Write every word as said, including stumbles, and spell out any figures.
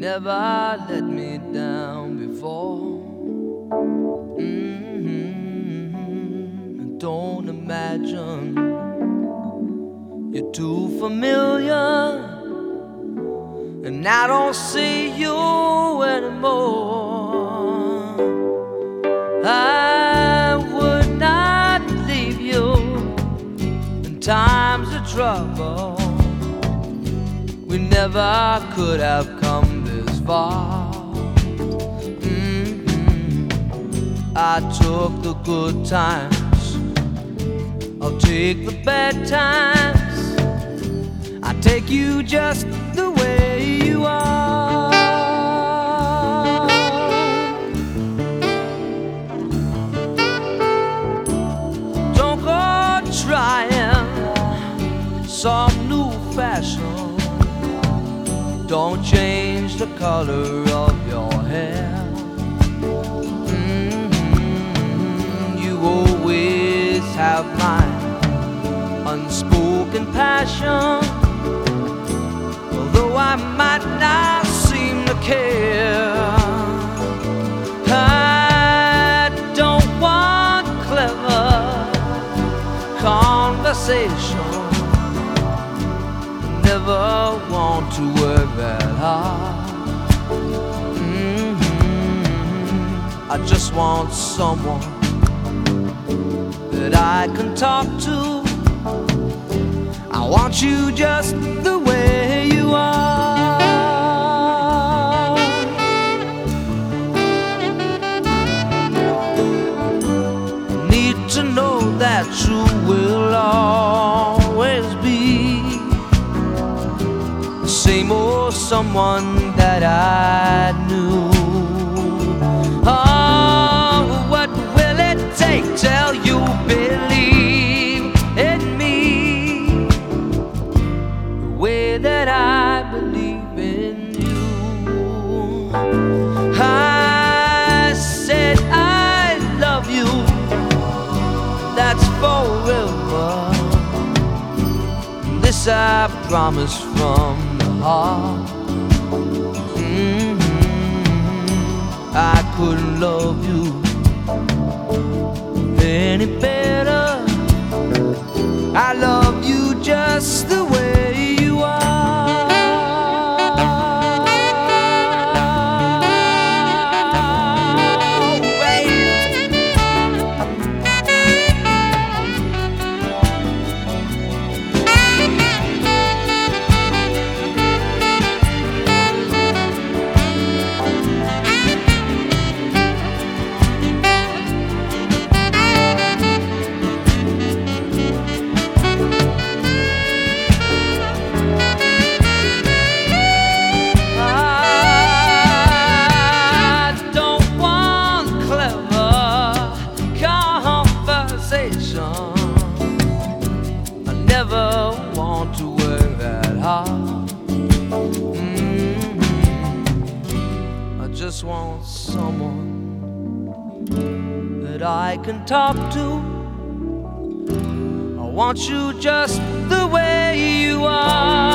never let me down before. Mm-hmm. Don't imagine you're too familiar, and I don't see you anymore. I would not leave you in times of trouble. We never could have come this far. Mm-hmm. I took the good times, I'll take the bad times. I take you just the way you are. Don't go trying some new fashion. Don't change the color of your hair. Mm-hmm. You always have my unspoken passion. Although I might not seem to care, I don't want clever conversation. Never want to work that hard. Mm-hmm. I just want someone that I can talk to. I want you just the way you are. Need to know that you will always be the same old someone that I knew. Oh, what will it take till you believe in me the way that I believe in you? I said I love you, that's forever. This I promise from the heart. Mm-hmm. I couldn't love you any better. I love you just the way you are. I never want to work that hard. Mm-hmm. I just want someone that I can talk to. I want you just the way you are.